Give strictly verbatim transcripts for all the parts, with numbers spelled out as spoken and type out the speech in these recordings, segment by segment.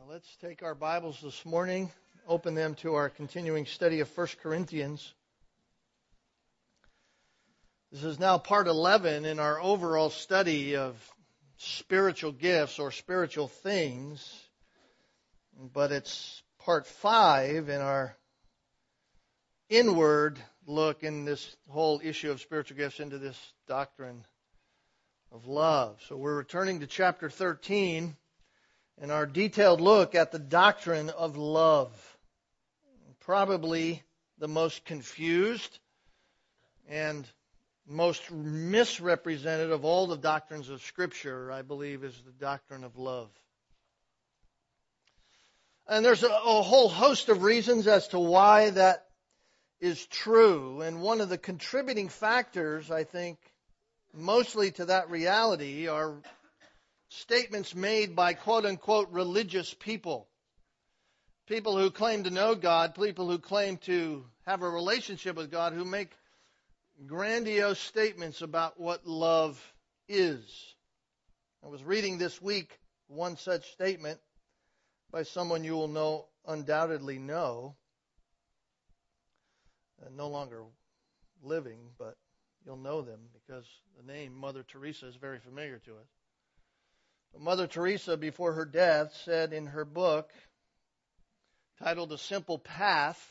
Let's take our Bibles this morning, open them to our continuing study of First Corinthians. This is now part eleven in our overall study of spiritual gifts or spiritual things, but it's part five in our inward look in this whole issue of spiritual gifts into this doctrine of love. So we're returning to chapter thirteen. In our detailed look at the doctrine of love. Probably the most confused and most misrepresented of all the doctrines of Scripture, I believe, is the doctrine of love. And there's a, a whole host of reasons as to why that is true. And one of the contributing factors, I think, mostly to that reality are statements made by quote-unquote religious people. People who claim to know God, people who claim to have a relationship with God, who make grandiose statements about what love is. I was reading this week one such statement by someone you will know, undoubtedly know, uh, no longer living, but you'll know them because the name Mother Teresa is very familiar to us. Mother Teresa, before her death, said in her book, titled A Simple Path,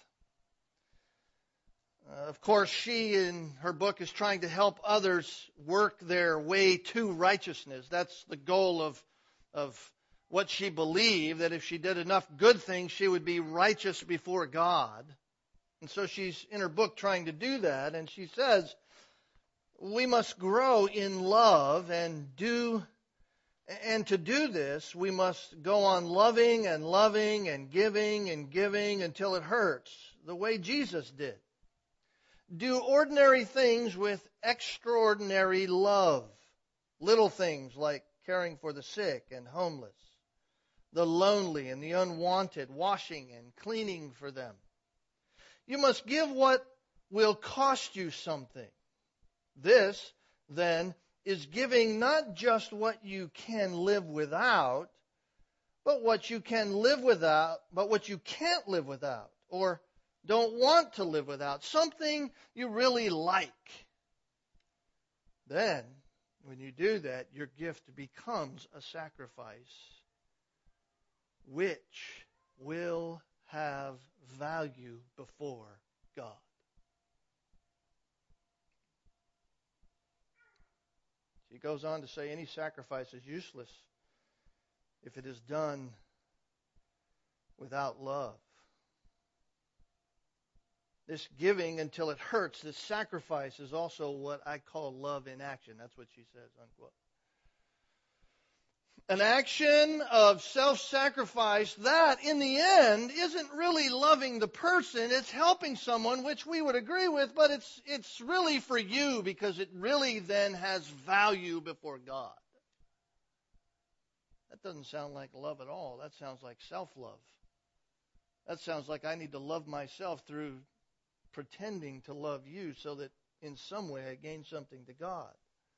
uh, of course, she in her book is trying to help others work their way to righteousness. That's the goal of, of what she believed, that if she did enough good things, she would be righteous before God. And so she's in her book trying to do that, and she says, we must grow in love and do And to do this, we must go on loving and loving and giving and giving until it hurts, the way Jesus did. Do ordinary things with extraordinary love. Little things like caring for the sick and homeless, the lonely and the unwanted, washing and cleaning for them. You must give what will cost you something. This, then, is giving not just what you can live without, but what you can live without, but what you can't live without, or don't want to live without, something you really like. Then, when you do that, your gift becomes a sacrifice which will have value before God. He goes on to say any sacrifice is useless if it is done without love. This giving until it hurts, this sacrifice is also what I call love in action. That's what she says, unquote. An action of self-sacrifice that, in the end, isn't really loving the person. It's helping someone, which we would agree with, but it's it's really for you because it really then has value before God. That doesn't sound like love at all. That sounds like self-love. That sounds like I need to love myself through pretending to love you so that in some way I gain something to God.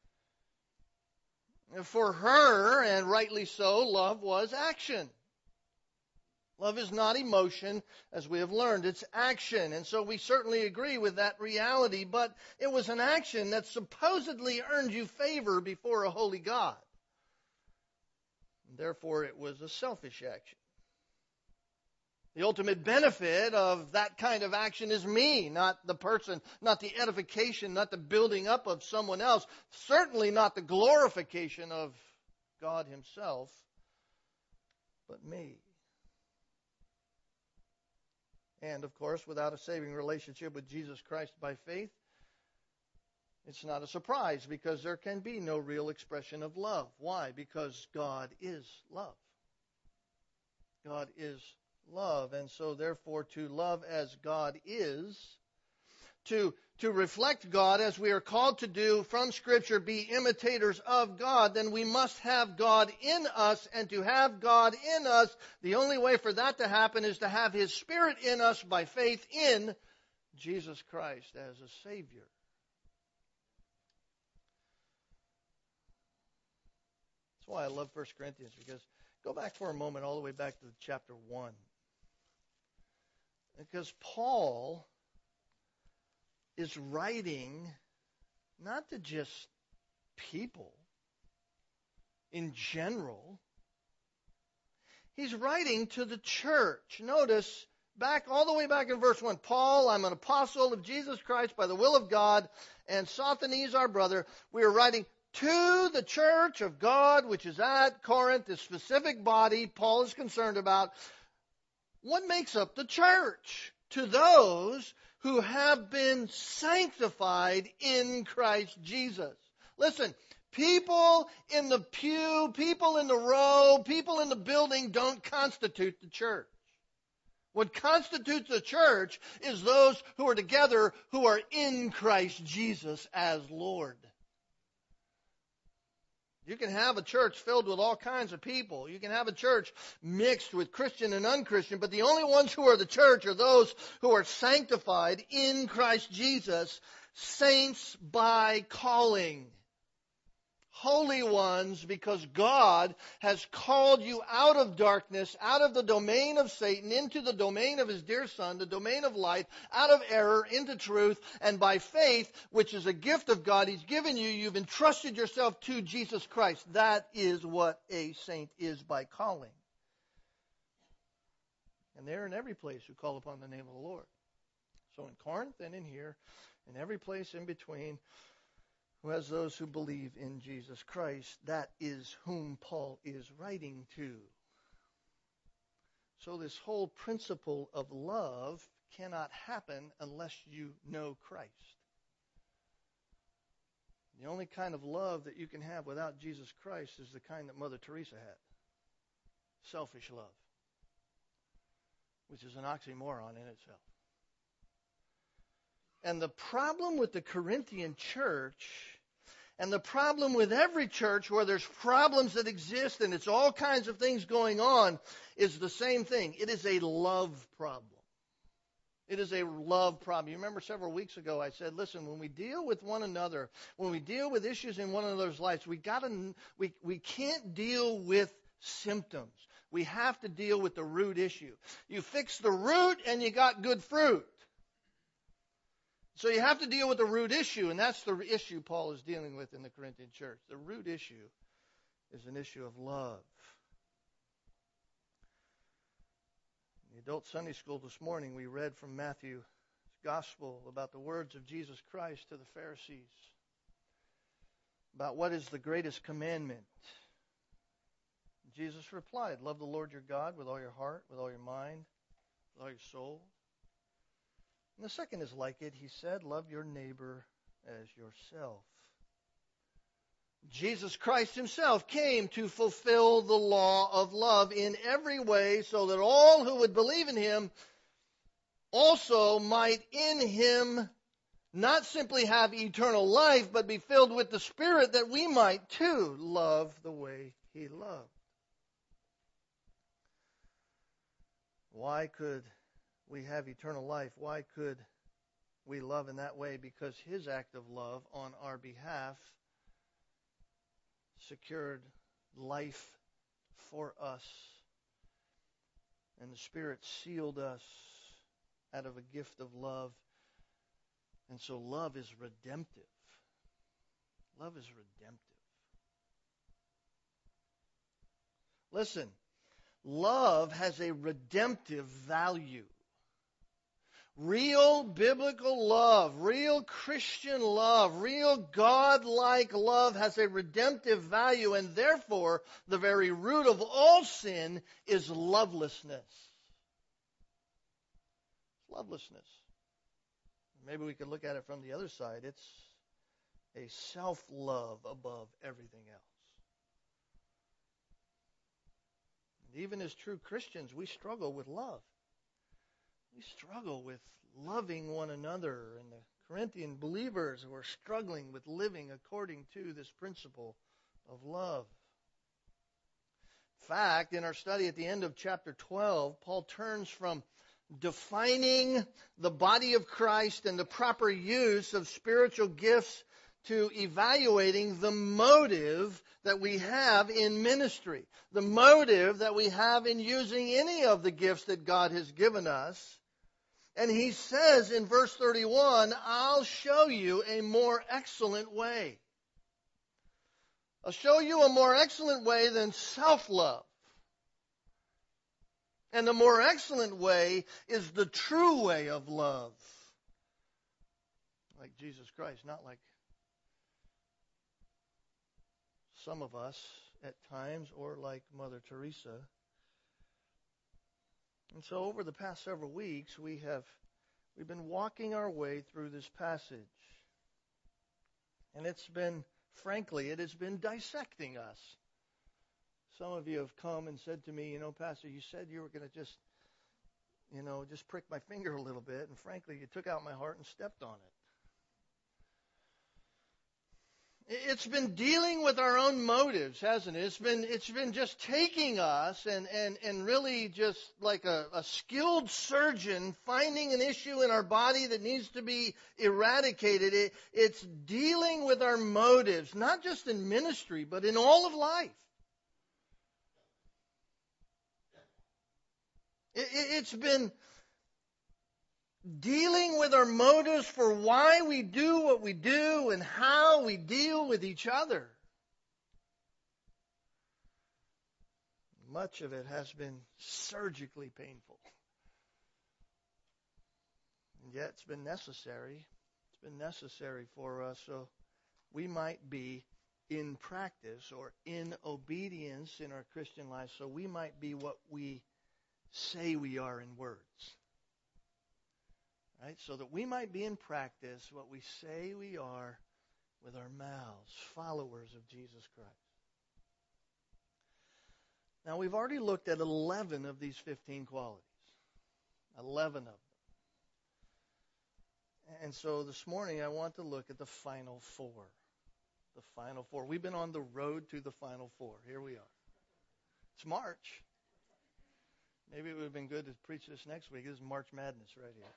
For her, and rightly so, love was action. Love is not emotion, as we have learned. It's action. And so we certainly agree with that reality, but it was an action that supposedly earned you favor before a holy God. And therefore, it was a selfish action. The ultimate benefit of that kind of action is me, not the person, not the edification, not the building up of someone else, certainly not the glorification of God Himself, but me. And, of course, without a saving relationship with Jesus Christ by faith, it's not a surprise because there can be no real expression of love. Why? Because God is love. God is love. And so, therefore, to love as God is, to, to reflect God as we are called to do from Scripture, be imitators of God, then we must have God in us. And to have God in us, the only way for that to happen is to have His Spirit in us by faith in Jesus Christ as a Savior. That's why I love First Corinthians, because Go back for a moment all the way back to chapter one. Because Paul is writing not to just people in general. He's writing to the church. Notice, back all the way back in verse one, Paul, I'm an apostle of Jesus Christ by the will of God, and Sosthenes, our brother, we are writing to the church of God, which is at Corinth, the specific body Paul is concerned about. What makes up the church? To those who have been sanctified in Christ Jesus. Listen, people in the pew, people in the row, people in the building don't constitute the church. What constitutes the church is those who are together who are in Christ Jesus as Lord. You can have a church filled with all kinds of people. You can have a church mixed with Christian and unchristian, but the only ones who are the church are those who are sanctified in Christ Jesus, saints by calling. Holy ones, because God has called you out of darkness, out of the domain of Satan, into the domain of His dear Son, the domain of light, out of error into truth, and by faith, which is a gift of God He's given you, you've entrusted yourself to Jesus Christ. That is what a saint is by calling. And they're in every place who call upon the name of the Lord. So in Corinth and in here, in every place in between, who has those who believe in Jesus Christ, that is whom Paul is writing to. So this whole principle of love cannot happen unless you know Christ. The only kind of love that you can have without Jesus Christ is the kind that Mother Teresa had. Selfish love. Which is an oxymoron in itself. And the problem with the Corinthian church, and the problem with every church where there's problems that exist and it's all kinds of things going on, is the same thing. It is a love problem. It is a love problem. You remember several weeks ago I said, listen, when we deal with one another, when we deal with issues in one another's lives, we gotta we we can't deal with symptoms. We have to deal with the root issue. You fix the root and you got good fruit. So you have to deal with the root issue, and that's the issue Paul is dealing with in the Corinthian church. The root issue is an issue of love. In the adult Sunday school this morning, we read from Matthew's Gospel about the words of Jesus Christ to the Pharisees, about what is the greatest commandment. Jesus replied, love the Lord your God with all your heart, with all your mind, with all your soul. And the second is like it. He said, love your neighbor as yourself. Jesus Christ Himself came to fulfill the law of love in every way so that all who would believe in Him also might in Him not simply have eternal life, but be filled with the Spirit, that we might too love the way He loved. Why could we have eternal life? Why could we love in that way? Because His act of love on our behalf secured life for us. And the Spirit sealed us out of a gift of love. And so love is redemptive. Love is redemptive. Listen, love has a redemptive value. Real biblical love, real Christian love, real God-like love has a redemptive value, and therefore the very root of all sin is lovelessness. Lovelessness. Maybe we could look at it from the other side. It's a self-love above everything else. And even as true Christians, we struggle with love. We struggle with loving one another, and the Corinthian believers were struggling with living according to this principle of love. In fact, in our study at the end of chapter twelve, Paul turns from defining the body of Christ and the proper use of spiritual gifts to evaluating the motive that we have in ministry, the motive that we have in using any of the gifts that God has given us. And he says in verse thirty-one, I'll show you a more excellent way. I'll show you a more excellent way than self-love. And the more excellent way is the true way of love. Like Jesus Christ, not like some of us at times, or like Mother Teresa. And so over the past several weeks, we have we've been walking our way through this passage. And it's been, frankly, it has been dissecting us. Some of you have come and said to me, you know, Pastor, you said you were going to just, you know, just prick my finger a little bit. And frankly, you took out my heart and stepped on it. It's been dealing with our own motives, hasn't it? It's been it's been just taking us and, and, and really just like a, a skilled surgeon finding an issue in our body that needs to be eradicated. It, it's dealing with our motives, not just in ministry, but in all of life. It, it, it's been dealing with our motives for why we do what we do and how we deal with each other. Much of it has been surgically painful. And yet it's been necessary. It's been necessary for us so we might be in practice or in obedience in our Christian life, so we might be what we say we are in words. Right? So that we might be in practice what we say we are with our mouths, followers of Jesus Christ. Now, we've already looked at eleven of these fifteen qualities. eleven of them. And so this morning I want to look at the final four. The final four. We've been on the road to the final four. Here we are. It's March. Maybe it would have been good to preach this next week. This is March Madness right here.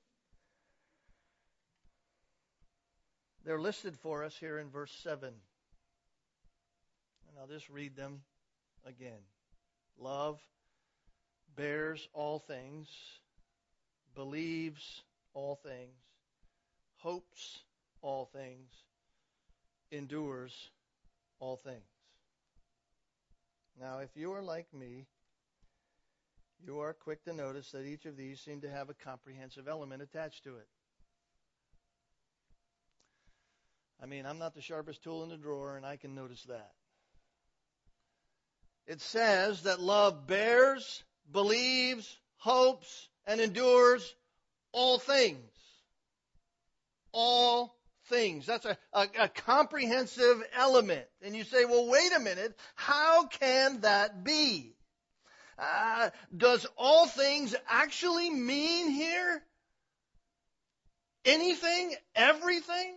They're listed for us here in verse seven. And I'll just read them again. Love bears all things, believes all things, hopes all things, endures all things. Now, if you are like me, you are quick to notice that each of these seem to have a comprehensive element attached to it. I mean, I'm not the sharpest tool in the drawer, and I can notice that. It says that love bears, believes, hopes, and endures all things. All things. That's a, a, a comprehensive element. And you say, well, wait a minute. How can that be? Uh, does all things actually mean here anything, everything?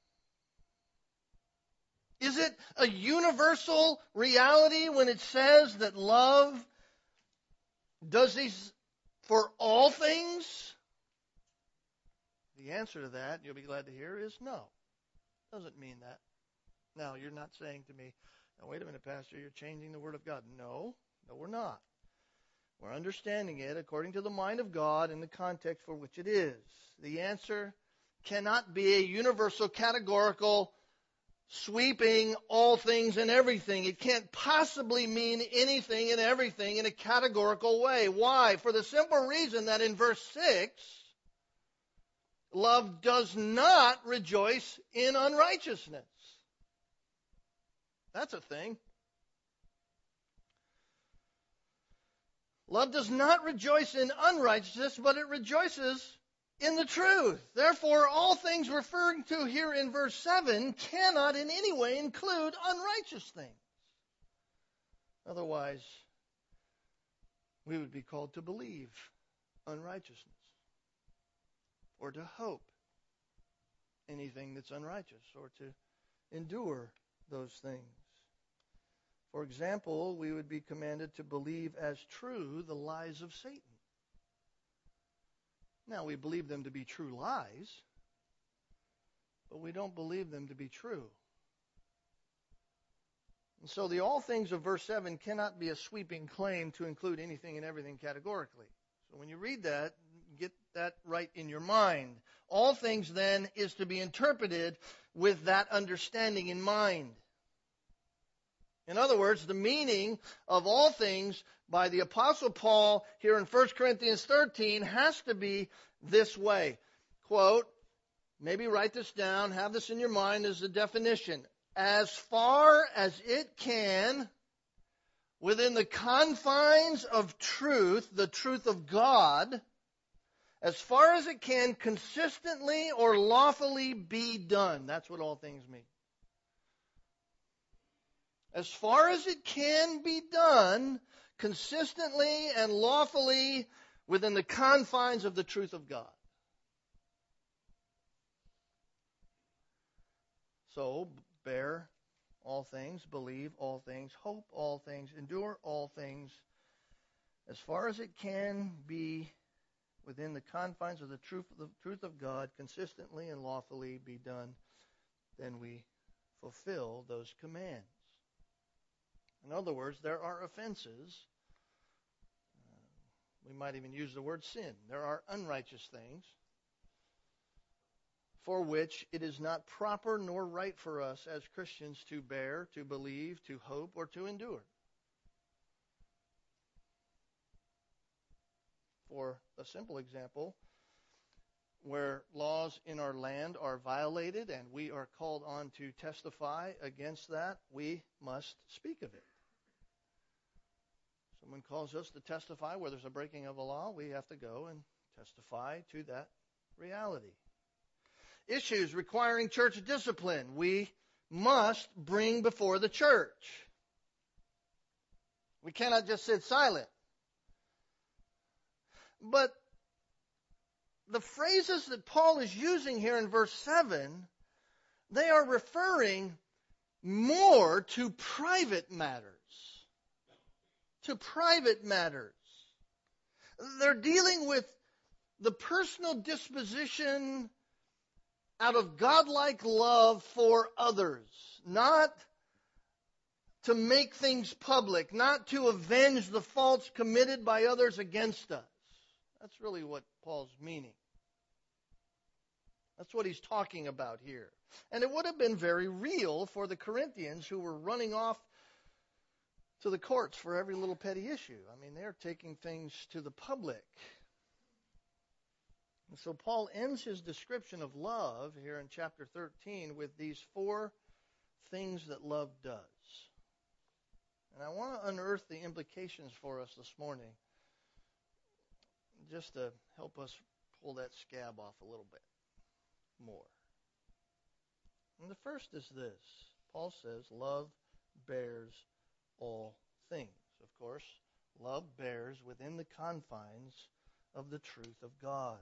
Is it a universal reality when it says that love does these for all things? The answer to that, you'll be glad to hear, is no. It doesn't mean that. Now, you're not saying to me, now, wait a minute, Pastor, you're changing the Word of God. No, no, we're not. We're understanding it according to the mind of God in the context for which it is. The answer cannot be a universal, categorical, sweeping all things and everything. It can't possibly mean anything and everything in a categorical way. Why? For the simple reason that in verse six, love does not rejoice in unrighteousness. That's a thing. Love does not rejoice in unrighteousness, but it rejoices in the truth. Therefore, all things referring to here in verse seven cannot in any way include unrighteous things. Otherwise, we would be called to believe unrighteousness or to hope anything that's unrighteous or to endure those things. For example, we would be commanded to believe as true the lies of Satan. Now, we believe them to be true lies, but we don't believe them to be true. And so the all things of verse seven cannot be a sweeping claim to include anything and everything categorically. So when you read that, get that right in your mind. All things then is to be interpreted with that understanding in mind. In other words, the meaning of all things by the Apostle Paul here in First Corinthians thirteen has to be this way. Quote, maybe write this down, have this in your mind as a definition. As far as it can, within the confines of truth, the truth of God, as far as it can consistently or lawfully be done. That's what all things mean. As far as it can be done, consistently and lawfully within the confines of the truth of God. So, bear all things, believe all things, hope all things, endure all things, as far as it can be within the confines of the truth, the truth of God, consistently and lawfully be done, then we fulfill those commands. In other words, there are offenses. Uh, we might even use the word sin. There are unrighteous things for which it is not proper nor right for us as Christians to bear, to believe, to hope, or to endure. For a simple example, where laws in our land are violated and we are called on to testify against that, we must speak of it. Someone calls us to testify where there's a breaking of a law, we have to go and testify to that reality. Issues requiring church discipline, we must bring before the church. We cannot just sit silent. But the phrases that Paul is using here in verse seven, they are referring more to private matters. To private matters. They're dealing with the personal disposition out of godlike love for others, not to make things public, not to avenge the faults committed by others against us. That's really what Paul's meaning. That's what he's talking about here. And it would have been very real for the Corinthians who were running off to the courts for every little petty issue. I mean, they're taking things to the public. And so Paul ends his description of love here in chapter thirteen with these four things that love does. And I want to unearth the implications for us this morning, just to help us pull that scab off a little bit more. And the first is this. Paul says, love bears all things. Of course, love bears within the confines of the truth of God.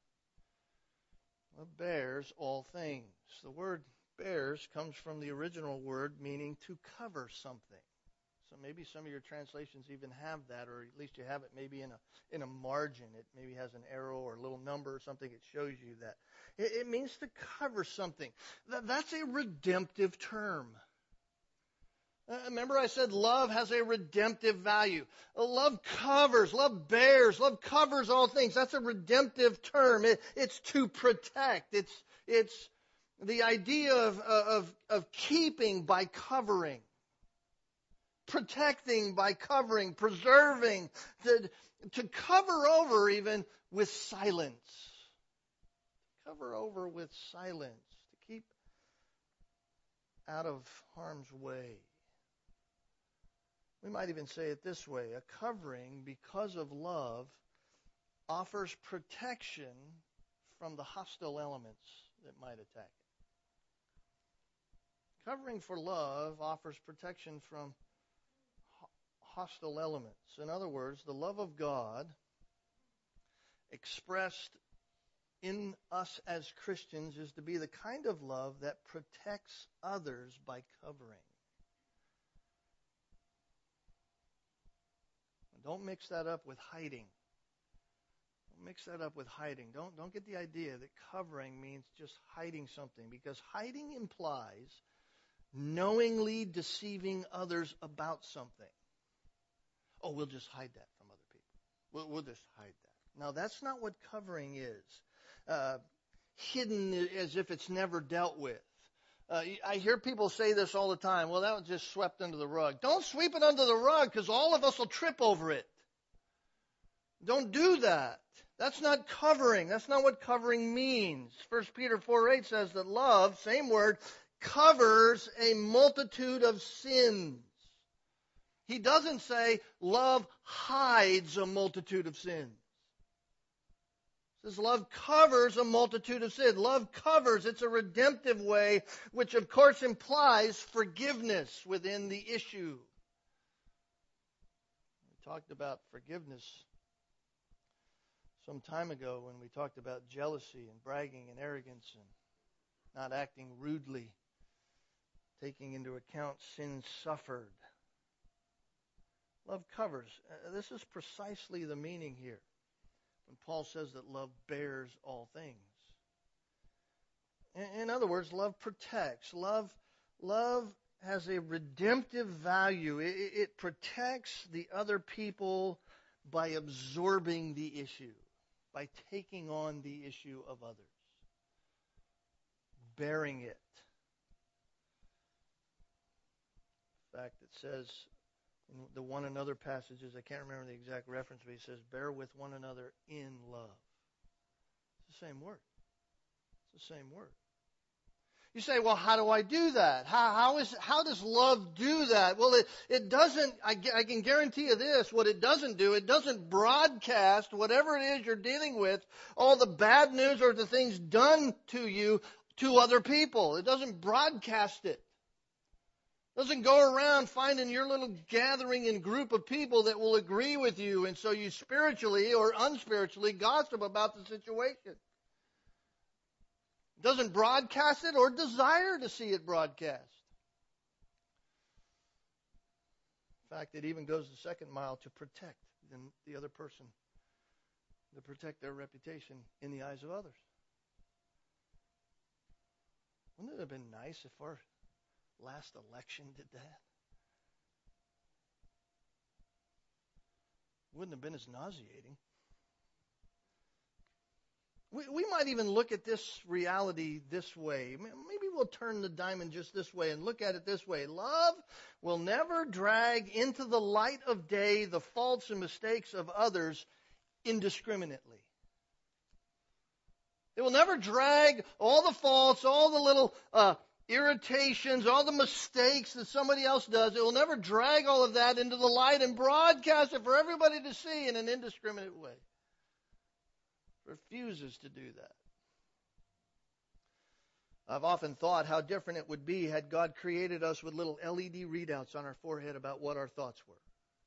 Love bears all things. The word bears comes from the original word meaning to cover something. So maybe some of your translations even have that, or at least you have it maybe in a in a margin. It maybe has an arrow or a little number or something. It shows you that. It, it means to cover something. That, that's a redemptive term. Uh, remember I said love has a redemptive value. Uh, love covers, love bears, love covers all things. That's a redemptive term. It, it's to protect. It's it's the idea of, of, of keeping by covering. Protecting by covering, preserving, to, to cover over even with silence. Cover over with silence, to keep out of harm's way. We might even say it this way: a covering, because of love, offers protection from the hostile elements that might attack it. Covering for love offers protection from hostile elements. In other words, the love of God expressed in us as Christians is to be the kind of love that protects others by covering. Don't mix that up with hiding. Don't mix that up with hiding. Don't don't get the idea that covering means just hiding something, because hiding implies knowingly deceiving others about something. Oh, we'll just hide that from other people. We'll, we'll just hide that. Now, that's not what covering is. Uh, hidden as if it's never dealt with. Uh, I hear people say this all the time. Well, that was just swept under the rug. Don't sweep it under the rug, because all of us will trip over it. Don't do that. That's not covering. That's not what covering means. First Peter four eight says that love, same word, covers a multitude of sins. He doesn't say love hides a multitude of sins. It says love covers a multitude of sins. Love covers. It's a redemptive way, which of course implies forgiveness within the issue. We talked about forgiveness some time ago when we talked about jealousy and bragging and arrogance and not acting rudely, taking into account sins suffered. Love covers. Uh, this is precisely the meaning here when Paul says that love bears all things. In, in other words, love protects. Love, love has a redemptive value. It, it protects the other people by absorbing the issue, by taking on the issue of others, bearing it. In fact, it says in the one another passages, I can't remember the exact reference, but he says, bear with one another in love. It's the same word. It's the same word. You say, well, how do I do that? How, how, is, how does love do that? Well, it, it doesn't, I, I can guarantee you this, what it doesn't do, it doesn't broadcast whatever it is you're dealing with, all the bad news or the things done to you to other people. It doesn't broadcast it. It doesn't go around finding your little gathering and group of people that will agree with you, and so you spiritually or unspiritually gossip about the situation. Doesn't broadcast it or desire to see it broadcast. In fact, it even goes the second mile to protect the other person, to protect their reputation in the eyes of others. Wouldn't it have been nice if our last election did that? Wouldn't have been as nauseating. We, we might even look at this reality this way. Maybe we'll turn the diamond just this way and look at it this way. Love will never drag into the light of day the faults and mistakes of others indiscriminately. It will never drag all the faults, all the little uh, irritations, all the mistakes that somebody else does. It will never drag all of that into the light and broadcast it for everybody to see in an indiscriminate way. Refuses to do that. I've often thought how different it would be had God created us with little L E D readouts on our forehead about what our thoughts were.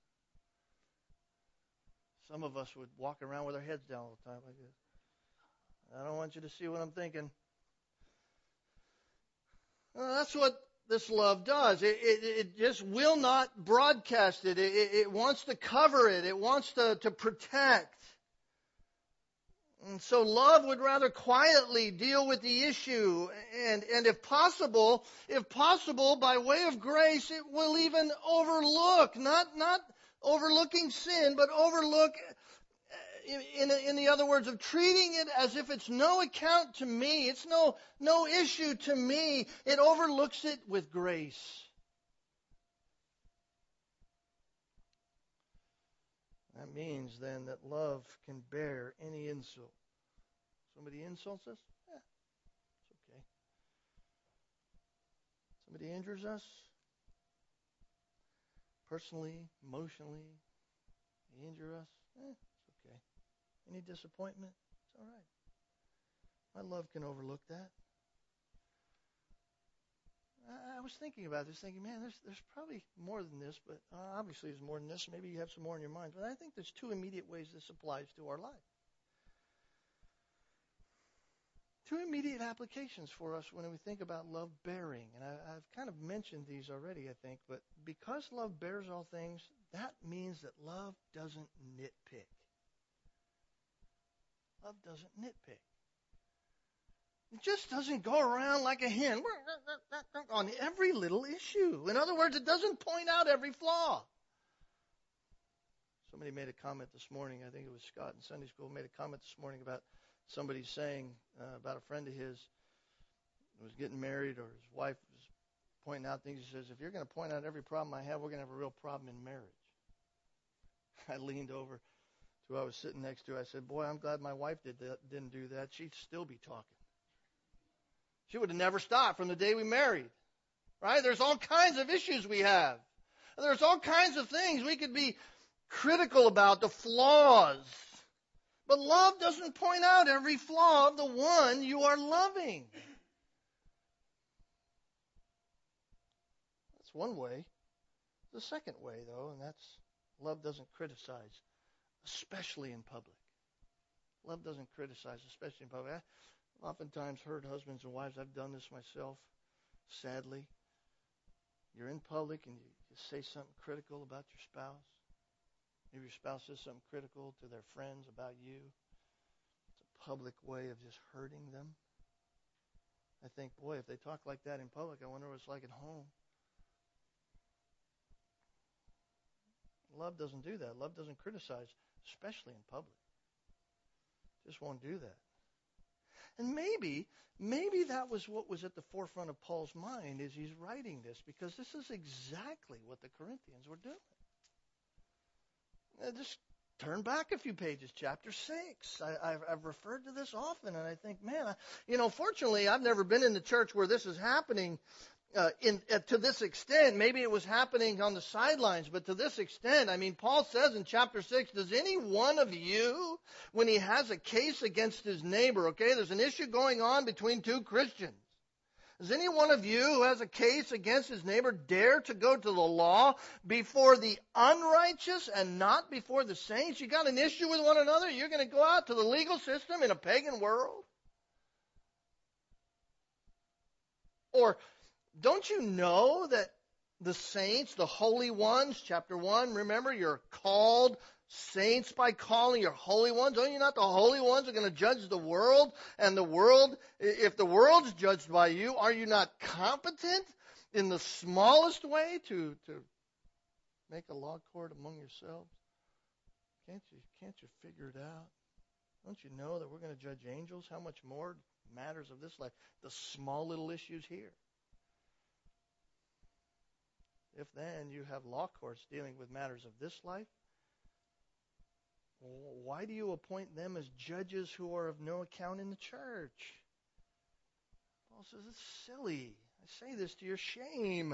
Some of us would walk around with our heads down all the time like this. I don't want you to see what I'm thinking. Well, that's what this love does. It, it, it just will not broadcast it. It, it. it wants to cover it. It wants to, to protect. And so love would rather quietly deal with the issue. And, and if possible, if possible, by way of grace, it will even overlook, not, not overlooking sin, but overlook, in, in, in the other words, of treating it as if it's no account to me. It's no, no issue to me. It overlooks it with grace. That means then that love can bear any insult. Somebody insults us? Yeah, it's okay. Somebody injures us? Personally, emotionally, they injure us? Eh, it's okay. Any disappointment? It's all right. My love can overlook that. I was thinking about this, thinking, man, there's there's probably more than this, but uh, obviously there's more than this. Maybe you have some more in your mind. But I think there's two immediate ways this applies to our life. Two immediate applications for us when we think about love bearing. And I, I've kind of mentioned these already, I think. But because love bears all things, that means that love doesn't nitpick. Love doesn't nitpick. It just doesn't go around like a hen on every little issue. In other words, it doesn't point out every flaw. Somebody made a comment this morning, I think it was Scott in Sunday school, made a comment this morning about somebody saying uh, about a friend of his who was getting married, or his wife was pointing out things. He says, if you're going to point out every problem I have, we're going to have a real problem in marriage. I leaned over to who I was sitting next to. I said, boy, I'm glad my wife did that, didn't do that. She'd still be talking. She would have never stopped from the day we married. Right? There's all kinds of issues we have. There's all kinds of things we could be critical about, the flaws. But love doesn't point out every flaw of the one you are loving. That's one way. The second way, though, and that's love doesn't criticize, especially in public. Love doesn't criticize, especially in public. I've oftentimes heard husbands and wives, I've done this myself, sadly. You're in public and you, you say something critical about your spouse. Maybe your spouse says something critical to their friends about you. It's a public way of just hurting them. I think, boy, if they talk like that in public, I wonder what it's like at home. Love doesn't do that. Love doesn't criticize, especially in public. Just won't do that. And maybe, maybe that was what was at the forefront of Paul's mind as he's writing this, because this is exactly what the Corinthians were doing. Now, just turn back a few pages, chapter six. I, I've, I've referred to this often, and I think, man, I, you know, fortunately, I've never been in the church where this is happening uh, in uh, to this extent. Maybe it was happening on the sidelines, but to this extent, I mean, Paul says in chapter six, does any one of you, when he has a case against his neighbor, okay, there's an issue going on between two Christians, does any one of you who has a case against his neighbor dare to go to the law before the unrighteous and not before the saints? You got an issue with one another? You're going to go out to the legal system in a pagan world? Or don't you know that the saints, the holy ones, chapter one, remember, you're called saints by calling, you're holy ones. Are you not the holy ones who are going to judge the world? And the world, if the world's judged by you, are you not competent in the smallest way to, to make a law court among yourselves? Can't you, can't you figure it out? Don't you know that we're going to judge angels? How much more matters of this life? The small little issues here. If then you have law courts dealing with matters of this life, why do you appoint them as judges who are of no account in the church? Paul says it's silly. I say this to your shame.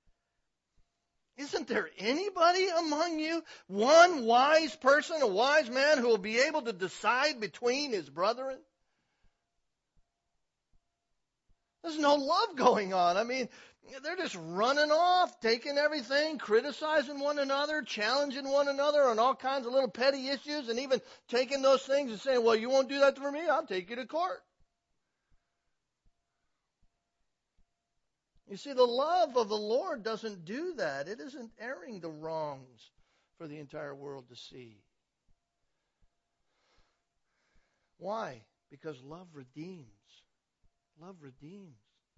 Isn't there anybody among you, one wise person, a wise man, who will be able to decide between his brethren? There's no love going on. I mean, they're just running off, taking everything, criticizing one another, challenging one another on all kinds of little petty issues, and even taking those things and saying, well, you won't do that for me, I'll take you to court. You see, the love of the Lord doesn't do that. It isn't airing the wrongs for the entire world to see. Why? Because love redeems. Love redeems.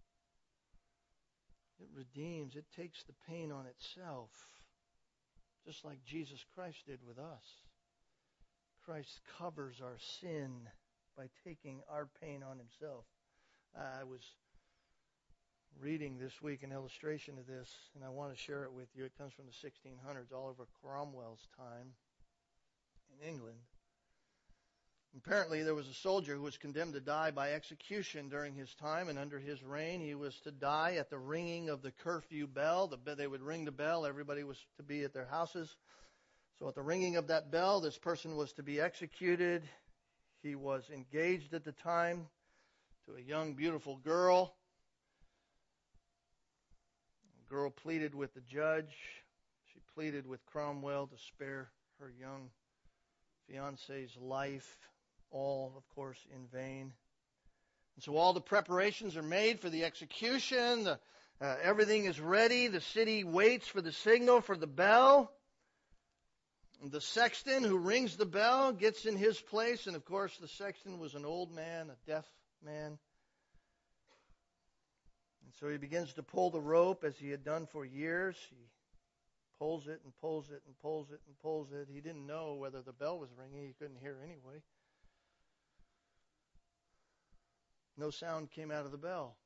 It redeems. It takes the pain on itself, just like Jesus Christ did with us. Christ covers our sin by taking our pain on himself. I was reading this week an illustration of this, and I want to share it with you. It comes from the sixteen hundreds, Oliver Cromwell's time in England. Apparently, there was a soldier who was condemned to die by execution during his time, and under his reign, he was to die at the ringing of the curfew bell. The, they would ring the bell. Everybody was to be at their houses. So at the ringing of that bell, this person was to be executed. He was engaged at the time to a young, beautiful girl. The girl pleaded with the judge. She pleaded with Cromwell to spare her young fiance's life. All, of course, in vain. And so all the preparations are made for the execution. The, uh, everything is ready. The city waits for the signal for the bell. The sexton who rings the bell gets in his place, and of course the sexton was an old man, a deaf man. And so he begins to pull the rope as he had done for years. He pulls it and pulls it and pulls it and pulls it. He didn't know whether the bell was ringing. He couldn't hear anyway. No sound came out of the bell.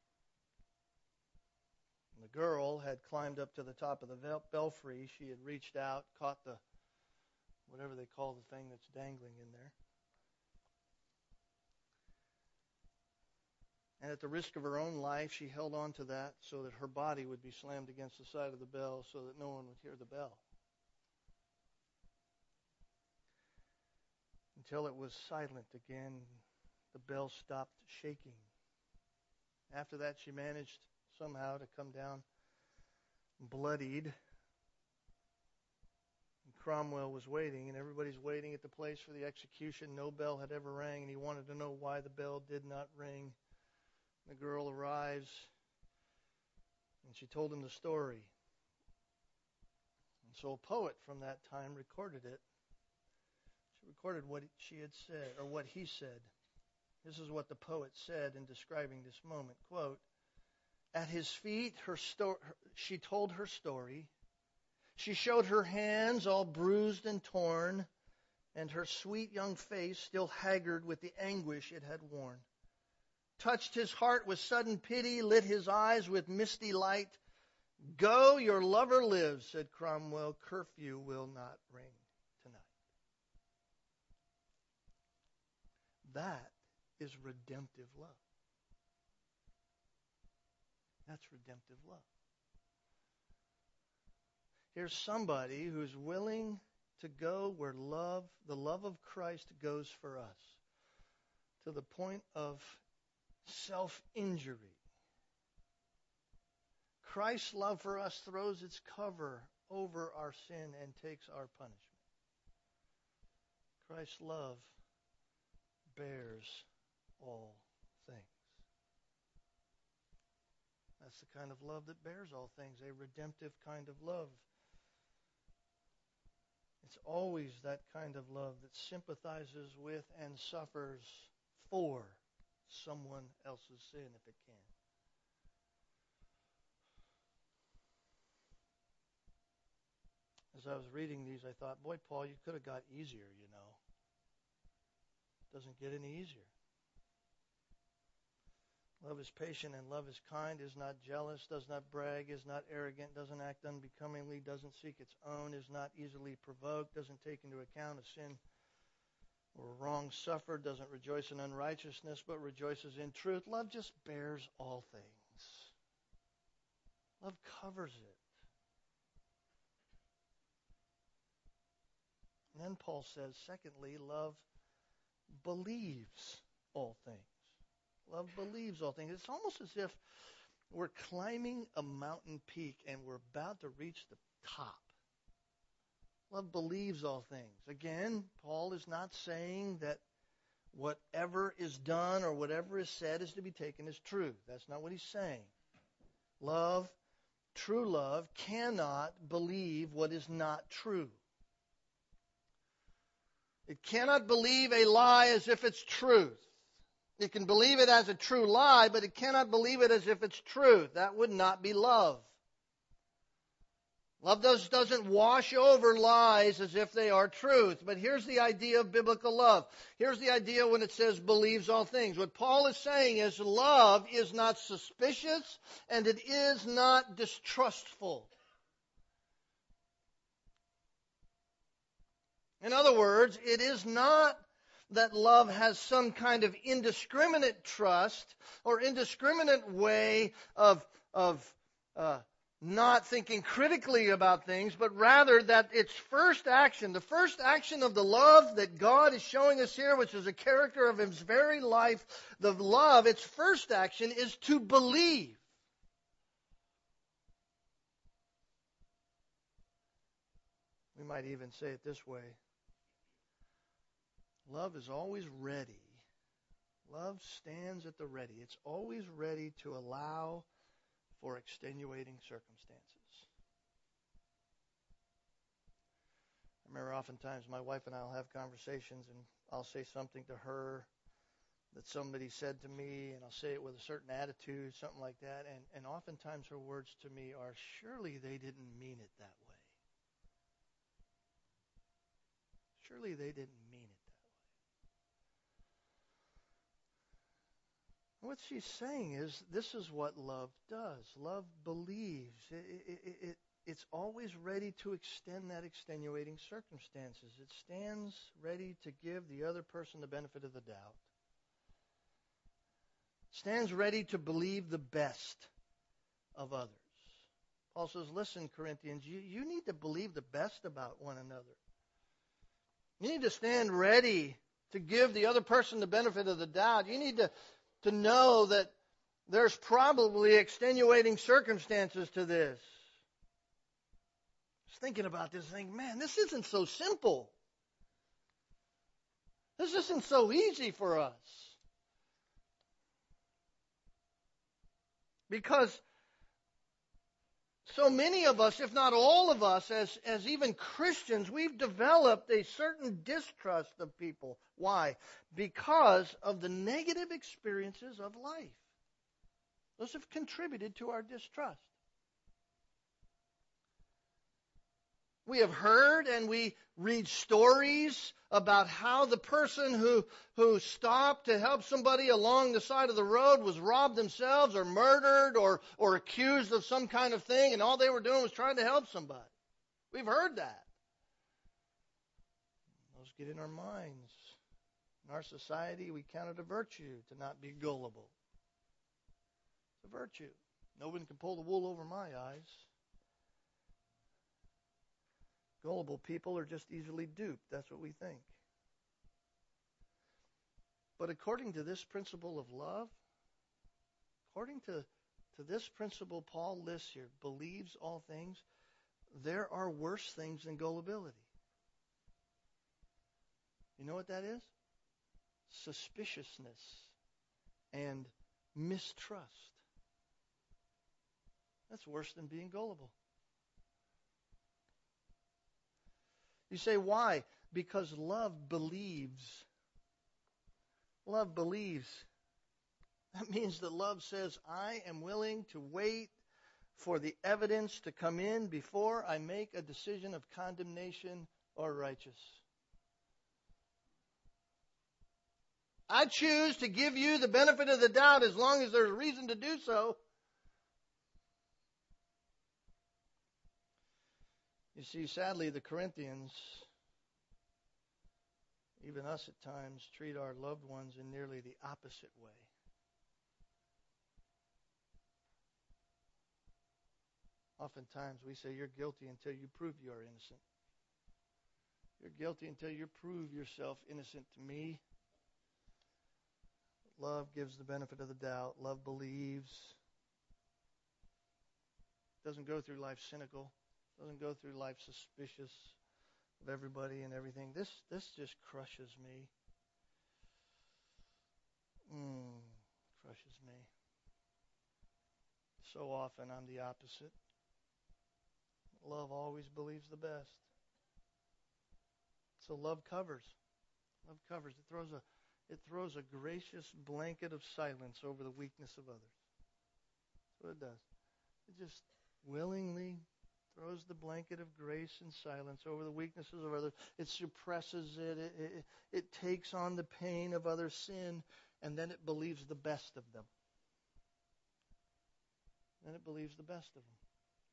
And the girl had climbed up to the top of the belfry. She had reached out, caught the, whatever they call the thing that's dangling in there. And at the risk of her own life, she held on to that so that her body would be slammed against the side of the bell so that no one would hear the bell. Until it was silent again, the bell stopped shaking. After that, she managed somehow to come down bloodied. And Cromwell was waiting, and everybody's waiting at the place for the execution. No bell had ever rang, and he wanted to know why the bell did not ring. The girl arrives, and she told him the story. And so a poet from that time recorded it. She recorded what she had said, or what he said. This is what the poet said in describing this moment. Quote, "At his feet, her sto- she told her story. She showed her hands all bruised and torn, and her sweet young face still haggard with the anguish it had worn. Touched his heart with sudden pity, lit his eyes with misty light. 'Go, your lover lives,' said Cromwell. 'Curfew will not ring tonight.'" That is redemptive love. That's redemptive love. Here's somebody who's willing to go where love, the love of Christ goes for us, to the point of self-injury. Christ's love for us throws its cover over our sin and takes our punishment. Christ's love bears all things. That's the kind of love that bears all things, a redemptive kind of love. It's always that kind of love that sympathizes with and suffers for someone else's sin if it can. As I was reading these, I thought, boy, Paul, you could have got easier, you know. It doesn't get any easier. Love is patient and love is kind, is not jealous, does not brag, is not arrogant, doesn't act unbecomingly, doesn't seek its own, is not easily provoked, doesn't take into account a sin or wrong suffered, doesn't rejoice in unrighteousness, but rejoices in truth. Love just bears all things. Love covers it. And then Paul says, secondly, love believes all things. Love believes all things. It's almost as if we're climbing a mountain peak and we're about to reach the top. Love believes all things. Again, Paul is not saying that whatever is done or whatever is said is to be taken as true. That's not what he's saying. Love, true love, cannot believe what is not true. It cannot believe a lie as if it's truth. It can believe it as a true lie, but it cannot believe it as if it's truth. That would not be love. Love does, doesn't wash over lies as if they are truth. But here's the idea of biblical love. Here's the idea when it says believes all things. What Paul is saying is love is not suspicious and it is not distrustful. In other words, it is not that love has some kind of indiscriminate trust or indiscriminate way of, of uh, not thinking critically about things, but rather that its first action, the first action of the love that God is showing us here, which is a character of His very life, the love, its first action is to believe. We might even say it this way. Love is always ready. Love stands at the ready. It's always ready to allow for extenuating circumstances. I remember oftentimes my wife and I will have conversations, and I'll say something to her that somebody said to me, and I'll say it with a certain attitude, something like that, and, and oftentimes her words to me are, surely they didn't mean it that way. Surely they didn't mean it that way. What she's saying is, this is what love does. Love believes. It, it, it, it's always ready to extend that extenuating circumstances. It stands ready to give the other person the benefit of the doubt. Stands ready to believe the best of others. Paul says, listen, Corinthians, you, you need to believe the best about one another. You need to stand ready to give the other person the benefit of the doubt. You need to, to know that there's probably extenuating circumstances to this. I was thinking about this, thinking, man, this isn't so simple. This isn't so easy for us. Because so many of us, if not all of us, as, as even Christians, we've developed a certain distrust of people. Why? Because of the negative experiences of life. Those have contributed to our distrust. We have heard and we read stories about how the person who, who stopped to help somebody along the side of the road was robbed themselves or murdered or, or accused of some kind of thing, and all they were doing was trying to help somebody. We've heard that. Those get in our minds. In our society, we count it a virtue to not be gullible. It's a virtue. No one can pull the wool over my eyes. Gullible people are just easily duped. That's what we think. But according to this principle of love, according to, to this principle Paul lists here, believes all things, there are worse things than gullibility. You know what that is? Suspiciousness and mistrust. That's worse than being gullible. You say, why? Because love believes. Love believes. That means that love says, I am willing to wait for the evidence to come in before I make a decision of condemnation or righteous. I choose to give you the benefit of the doubt as long as there's reason to do so. You see, sadly, the Corinthians, even us at times, treat our loved ones in nearly the opposite way. Oftentimes we say, you're guilty until you prove you are innocent. You're guilty until you prove yourself innocent to me. Love gives the benefit of the doubt. Love believes. Doesn't go through life cynical. Doesn't go through life suspicious of everybody and everything. This this just crushes me. Mm, crushes me. So often I'm the opposite. Love always believes the best. So love covers. Love covers. It throws a it throws a gracious blanket of silence over the weakness of others. That's what it does. It just willingly throws the blanket of grace and silence over the weaknesses of others. It suppresses it. It, it. it takes on the pain of other sin, and then it believes the best of them. Then it believes the best of them.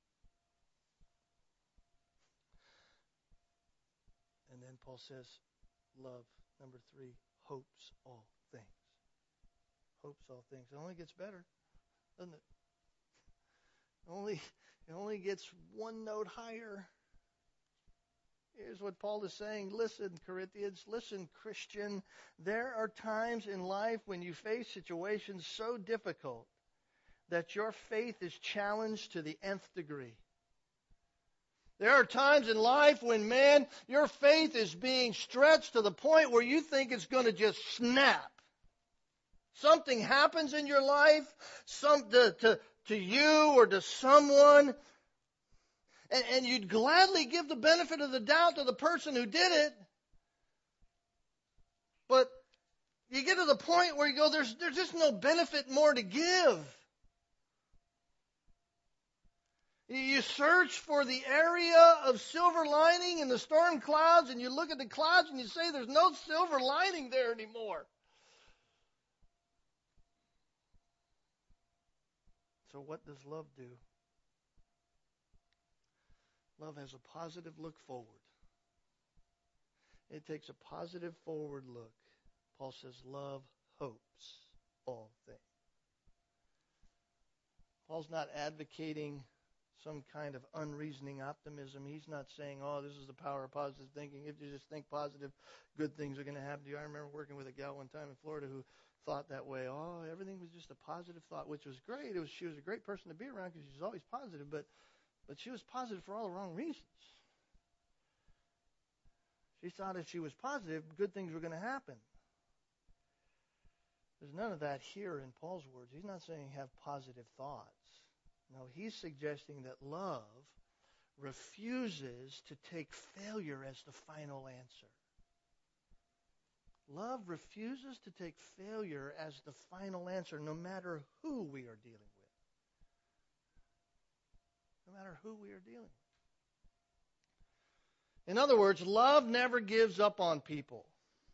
And then Paul says, love, number three, hopes all things. Hopes all things. It only gets better, doesn't it? Only It only gets one note higher. Here's what Paul is saying. Listen, Corinthians. Listen, Christian. There are times in life when you face situations so difficult that your faith is challenged to the nth degree. There are times in life when, man, your faith is being stretched to the point where you think it's going to just snap. Something happens in your life, some to, to to you or to someone, And, and you'd gladly give the benefit of the doubt to the person who did it. But you get to the point where you go, there's, there's just no benefit more to give. You search for the area of silver lining in the storm clouds, and you look at the clouds and you say there's no silver lining there anymore. So what does love do? Love has a positive look forward. It takes a positive forward look. Paul says love hopes all things. Paul's not advocating some kind of unreasoning optimism. He's not saying, oh, this is the power of positive thinking. If you just think positive, good things are going to happen to you. I remember working with a gal one time in Florida who thought that way. Oh, everything was just a positive thought, which was great. It was she was a great person to be around because she was always positive, but but she was positive for all the wrong reasons. She thought if she was positive, good things were going to happen. There's none of that here in Paul's words. He's not saying have positive thoughts. No, he's suggesting that love refuses to take failure as the final answer. Love refuses to take failure as the final answer, no matter who we are dealing with. No matter who we are dealing with. In other words, love never gives up on people.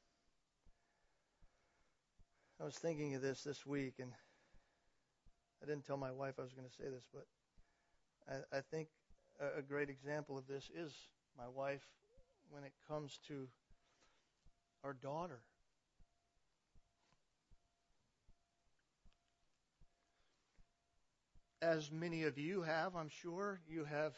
I was thinking of this this week, and I didn't tell my wife I was going to say this, but I, I think a, a great example of this is my wife when it comes to our daughter. As many of you have, I'm sure, you have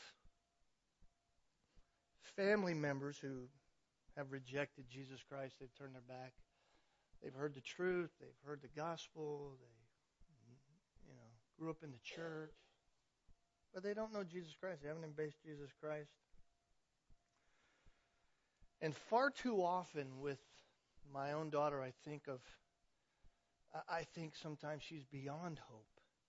family members who have rejected Jesus Christ. They've turned their back. They've heard the truth. They've heard the gospel. They, you know, grew up in the church. But they don't know Jesus Christ. They haven't embraced Jesus Christ. And far too often with my own daughter, I think of, I think sometimes she's beyond hope.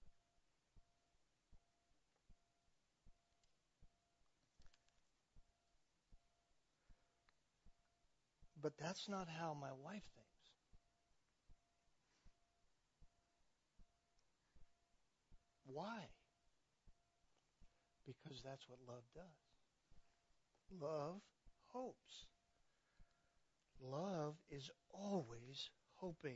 But that's not how my wife thinks. Why? Because that's what love does. Love hopes. Love is always hoping.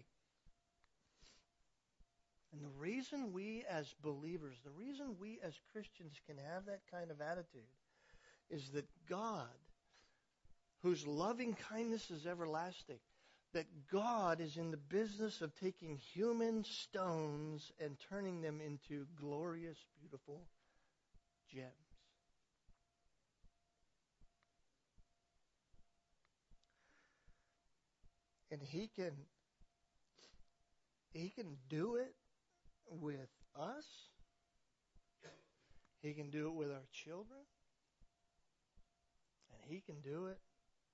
And the reason we as believers, the reason we as Christians can have that kind of attitude is that God, whose loving kindness is everlasting, that God is in the business of taking human stones and turning them into glorious, beautiful gems. And he can he can do it with us. He can do it with our children. And he can do it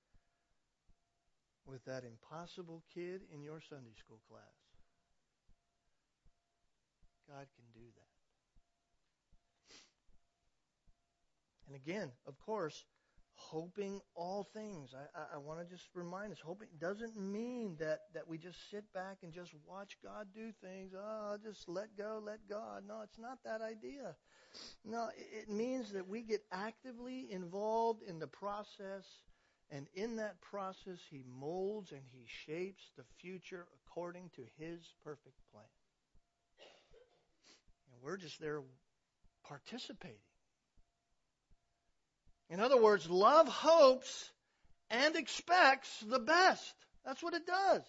with that impossible kid in your Sunday school class. God can do that. And again, of course, hoping all things. I, I, I want to just remind us, hoping doesn't mean that, that we just sit back and just watch God do things. Oh, just let go, let God. No, it's not that idea. No, it, it means that we get actively involved in the process. And in that process, he molds and he shapes the future according to his perfect plan. And we're just there participating. In other words, love hopes and expects the best. That's what it does.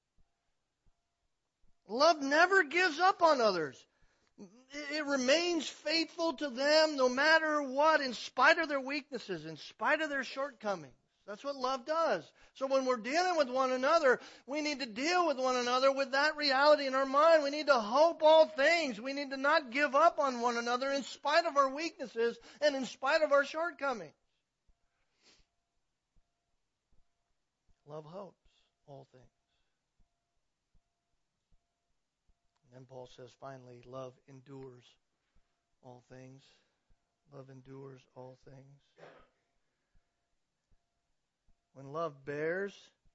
Love never gives up on others. It remains faithful to them no matter what, in spite of their weaknesses, in spite of their shortcomings. That's what love does. So when we're dealing with one another, we need to deal with one another with that reality in our mind. We need to hope all things. We need to not give up on one another in spite of our weaknesses and in spite of our shortcomings. Love hopes all things. And then Paul says finally, love endures all things. Love endures all things. When love bears,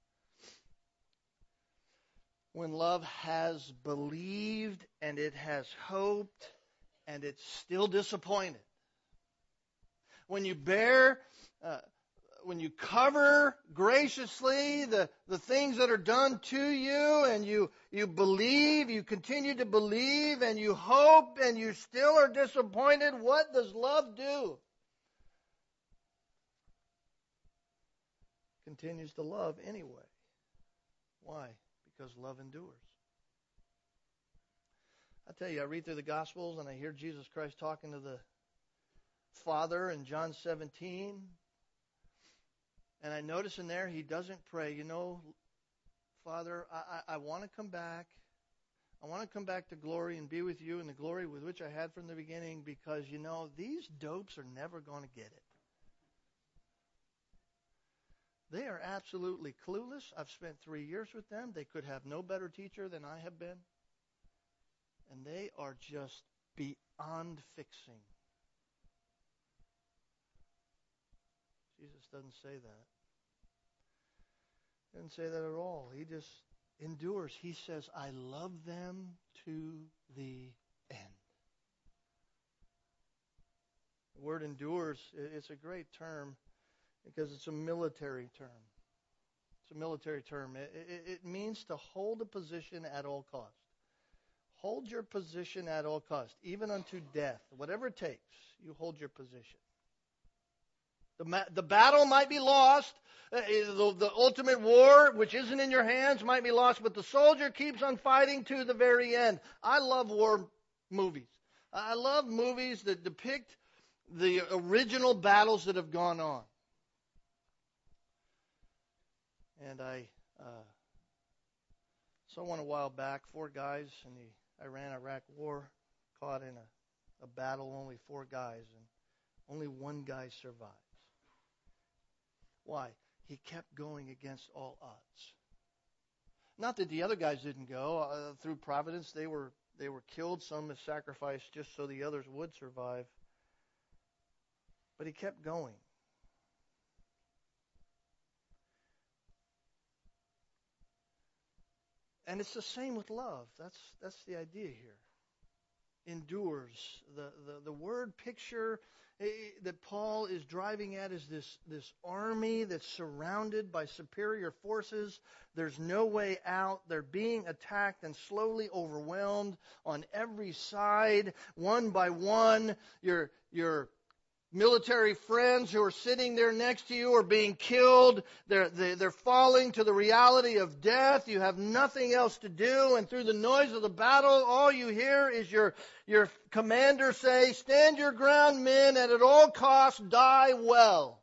when love has believed and it has hoped and it's still disappointed. When you bear, uh, when you cover graciously the, the things that are done to you and you, you believe, you continue to believe and you hope and you still are disappointed, what does love do? Continues to love anyway. Why? Because love endures. I tell you, I read through the Gospels and I hear Jesus Christ talking to the Father in John seventeen. And I notice in there he doesn't pray, you know, Father, I, I, I want to come back. I want to come back to glory and be with you in the glory with which I had from the beginning because, you know, these dopes are never going to get it. They are absolutely clueless. I've spent three years with them. They could have no better teacher than I have been. And they are just beyond fixing. Jesus doesn't say that. He doesn't say that at all. He just endures. He says, I love them to the end. The word endures, it's a great term because it's a military term. It's a military term. It, it, it means to hold a position at all cost. Hold your position at all cost, even unto death. Whatever it takes, you hold your position. The, ma- the battle might be lost. Uh, the, the ultimate war, which isn't in your hands, might be lost. But the soldier keeps on fighting to the very end. I love war movies. I love movies that depict the original battles that have gone on. And I uh, saw one a while back, four guys in the Iran-Iraq war caught in a, a battle, only four guys, and only one guy survives. Why? He kept going against all odds. Not that the other guys didn't go. Uh, through providence, they were they were killed. Some as sacrificed just so the others would survive. But he kept going. And it's the same with love. That's that's the idea here. Endures. The, the, the word picture that Paul is driving at is this, this army that's surrounded by superior forces. There's no way out. They're being attacked and slowly overwhelmed on every side, one by one. Your, your military friends who are sitting there next to you are being killed. They're, they're falling to the reality of death. You have nothing else to do. And through the noise of the battle, all you hear is your, your commander say, stand your ground, men, and at all costs die well.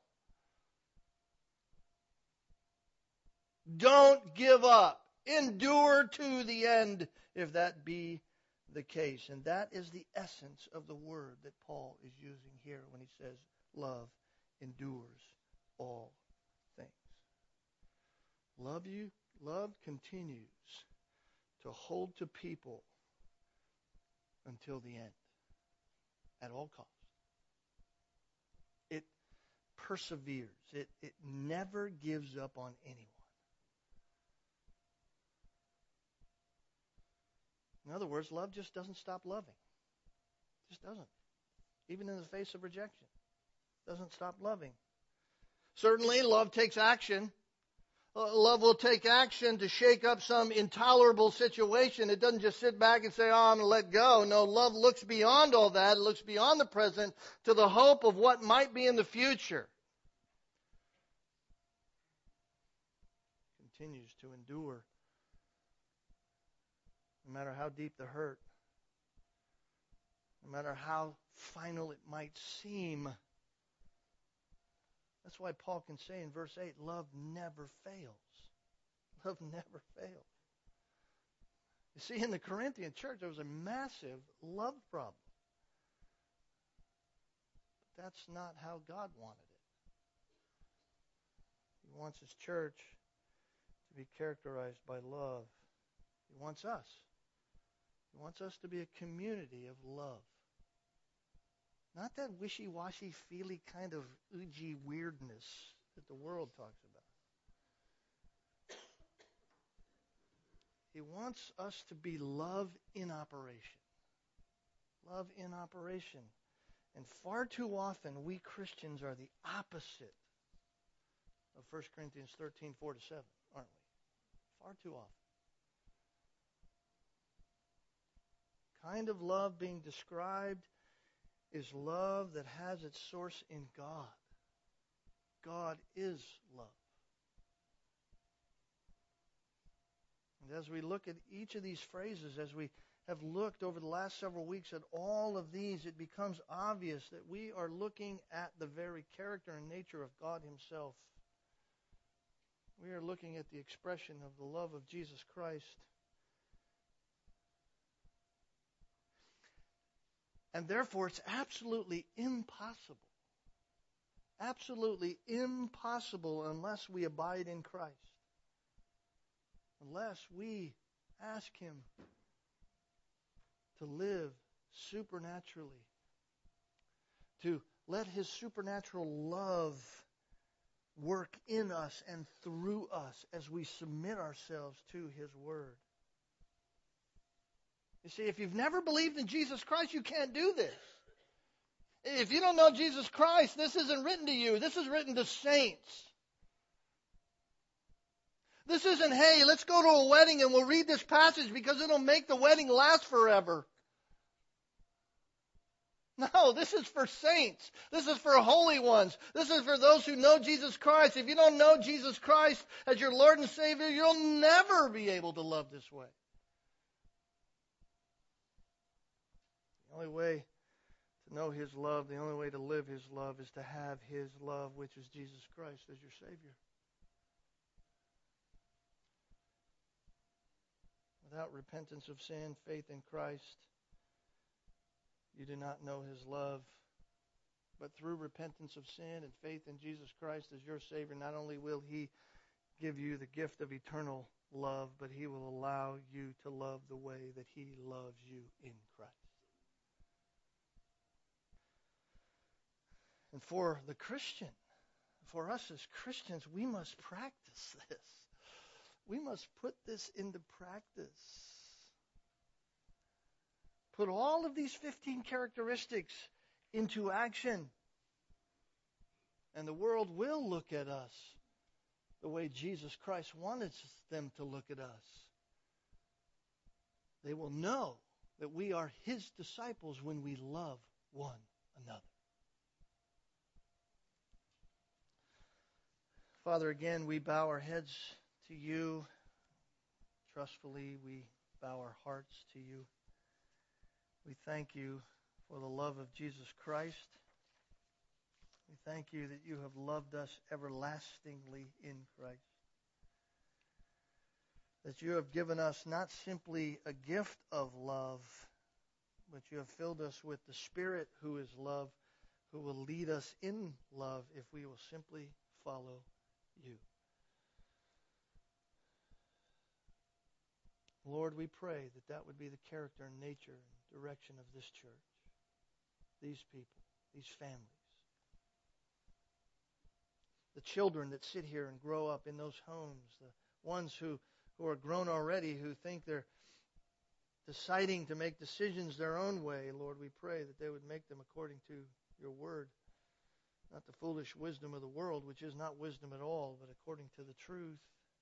Don't give up. Endure to the end, if that be the case. And that is the essence of the word that Paul is using here when he says love endures all things. Love you, love continues to hold to people until the end, at all costs. It perseveres. It, it never gives up on anyone. In other words, love just doesn't stop loving. It just doesn't. Even in the face of rejection. It doesn't stop loving. Certainly, love takes action. Uh, love will take action to shake up some intolerable situation. It doesn't just sit back and say, oh, I'm going to let go. No, love looks beyond all that. It looks beyond the present to the hope of what might be in the future. Continues to endure. No matter how deep the hurt, no matter how final it might seem. That's why Paul can say in verse eight, love never fails. Love never fails. You see, in the Corinthian church, there was a massive love problem. But that's not how God wanted it. He wants his church to be characterized by love. He wants us. He wants us to be a community of love. Not that wishy-washy, feely kind of oogie weirdness that the world talks about. He wants us to be love in operation. Love in operation. And far too often, we Christians are the opposite of First Corinthians thirteen, four to seven, aren't we? Far too often. Kind of love being described is love that has its source in God. God is love. And as we look at each of these phrases, as we have looked over the last several weeks at all of these, it becomes obvious that we are looking at the very character and nature of God Himself. We are looking at the expression of the love of Jesus Christ. And therefore, it's absolutely impossible, absolutely impossible unless we abide in Christ, unless we ask Him to live supernaturally, to let His supernatural love work in us and through us as we submit ourselves to His Word. You see, if you've never believed in Jesus Christ, you can't do this. If you don't know Jesus Christ, this isn't written to you. This is written to saints. This isn't, hey, let's go to a wedding and we'll read this passage because it'll make the wedding last forever. No, this is for saints. This is for holy ones. This is for those who know Jesus Christ. If you don't know Jesus Christ as your Lord and Savior, you'll never be able to love this way. The only way to know His love, the only way to live His love is to have His love, which is Jesus Christ as your Savior. Without repentance of sin, faith in Christ, you do not know His love. But through repentance of sin and faith in Jesus Christ as your Savior, not only will He give you the gift of eternal love, but He will allow you to love the way that He loves you in Christ. And for the Christian, for us as Christians, we must practice this. We must put this into practice. Put all of these fifteen characteristics into action. And the world will look at us the way Jesus Christ wanted them to look at us. They will know that we are His disciples when we love one another. Father, again, we bow our heads to You. Trustfully, we bow our hearts to You. We thank You for the love of Jesus Christ. We thank You that You have loved us everlastingly in Christ. That You have given us not simply a gift of love, but You have filled us with the Spirit who is love, who will lead us in love if we will simply follow You. Lord, we pray that that would be the character and nature and direction of this church, these people, these families, the children that sit here and grow up in those homes, the ones who, who are grown already, who think they're deciding to make decisions their own way. Lord, we pray that they would make them according to Your Word, not the foolish wisdom of the world, which is not wisdom at all, but according to the truth.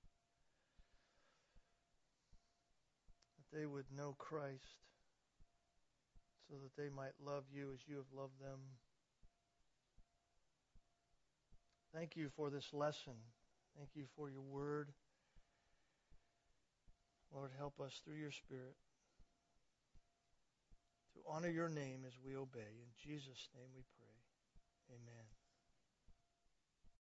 That they would know Christ so that they might love You as You have loved them. Thank You for this lesson. Thank You for Your Word. Lord, help us through Your Spirit to honor Your name as we obey. In Jesus' name we pray. Amen.